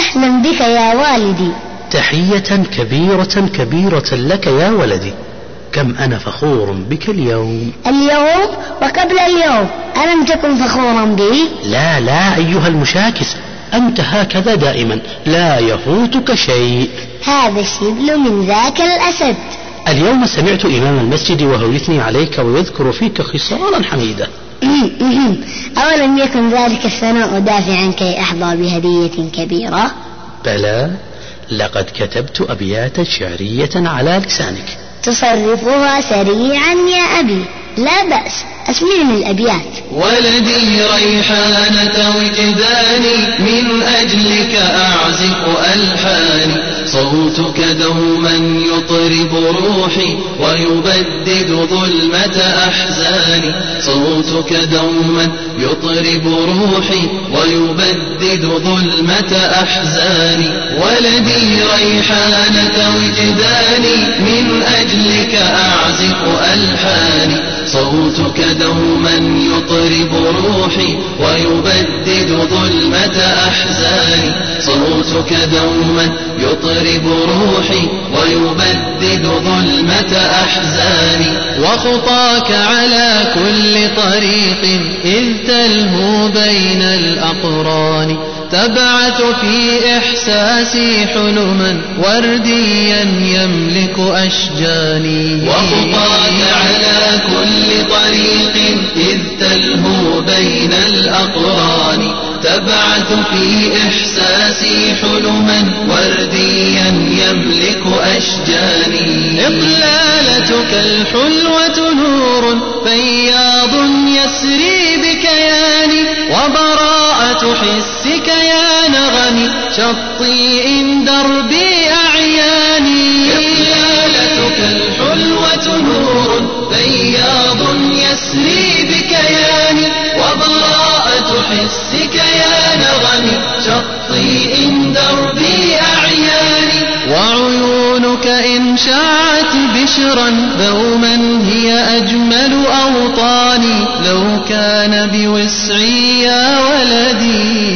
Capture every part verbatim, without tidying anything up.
أهلا بك يا والدي. تحية كبيرة كبيرة لك يا ولدي. كم أنا فخور بك اليوم. اليوم وقبل اليوم ألم تكن فخورا بي؟ لا لا أيها المشاكس، أنت هكذا دائما، لا يفوتك شيء. هذا الشبل من ذاك الأسد. اليوم سمعت إمام المسجد وهو يثني عليك ويذكر فيك خصالا حميدة. أولم يكن ذلك الثناء دافعا كي أحظى بهدية كبيرة؟ بلى، لقد كتبت أبياتا شعرية على لسانك. تصرفها سريعا يا أبي. لا بأس، أسمعني الأبيات. ولدي ريحانة وجداني، من أجلك أعزف ألحاني، صوتك دوما يطرب روحي ويبدد ظلمة أحزاني، صوتك دوما يطرب روحي ويبدد ظلمة أحزاني. ولدي ريحانة وجداني، من أجلك أعزف ألحاني، صوتك دوما يطرب روحي ويبدد ظلمة أحزاني، صوتك دوما يطرب روحي ويبدد ظلمة أحزاني. وخطاك على كل طريق إذ تلهو بين الأقران، تبعث في إحساسي حلما ورديا يملك أشجاني. وخطاك على كل طريق إذ تلهو بين الأقران، تبعث في إحساسي حلما ورديا يملك أشجاني. إقلالتك الحلوة نور فياض يسري بكياني، وبراءة حسك يا نغمي شطي إن دربي أعياني. إقلالتك الحلوة نور فياض يسري بكياني، وبراءة حسك يا نغمي شطي إن دربي أعياني. وعيونك إن شاعت بشرا دوما هي أجمل أوطاني، لو كان بوسعي يا ولدي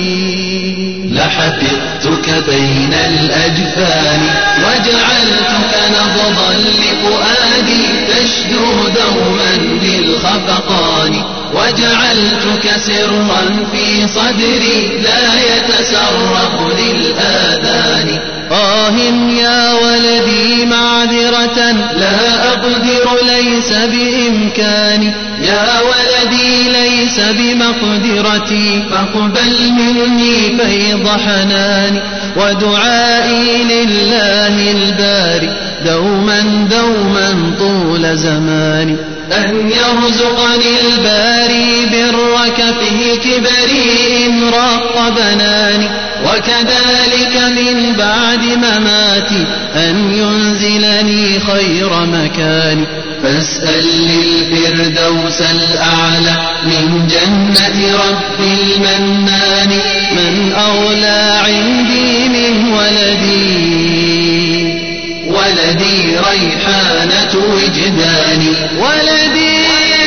لحفظتك بين الأجفان، وجعلتك نبضا لفؤادي تشدو دوما بالخفقان، وجعلتك سرا في صدري لا يتسرب للآذان. آه يا ولدي معذرة لا أقدر ليس بإمكاني، يا ولدي ليس بمقدرتي، فاقبل مني فيض حناني، ودعائي لله الباري دوما دوما طول زماني، أن يرزقني الباري برك في كبري إن راق بناني، وكذلك من بعد مماتي أن ينزلني خير مكاني. فاسأل للفردوس الأعلى من جنة رب المنان، من أولى عندي من ولدي، ولدي ريحانة وجداني. ولدي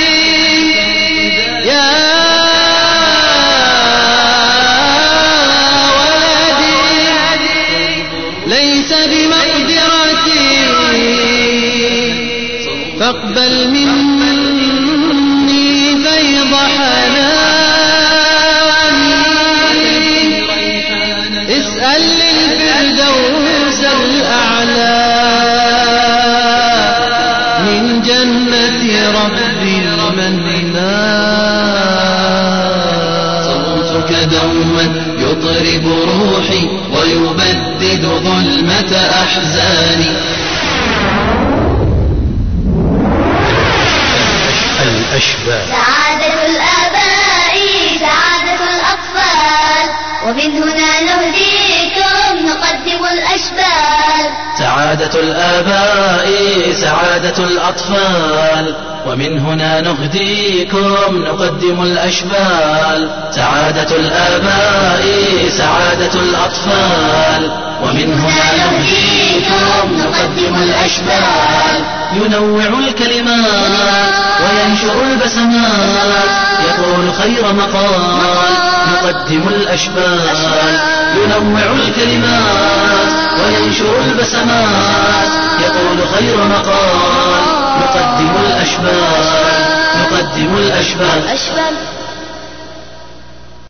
يا ولدي ليس بمقدرتي، فاقبل مني فيض حناني. اسأل للفردوس الأعلى من جنة رب المنان، صوتك دوما يطرب روحي ويبدد ظلمة أحزاني. الأشبال. سعادة الآباء سعادة الأطفال، ومن هنا نهديكم نقدم الأشبال. سعادة الآباء سعادة الأطفال، ومن هنا نهديكم نقدم الأشبال. سعادة الآباء سعادة سعادة الأطفال. ومن هنا نهديكم نقدم الأشبال. ينوع الكلمات وينشر البسمات، يقول خير مقال نقدم الأشبال. ينوع الكلمات وينشر البسمات، يقول خير مقال نقدم الأشبال. نقدم الأشبال.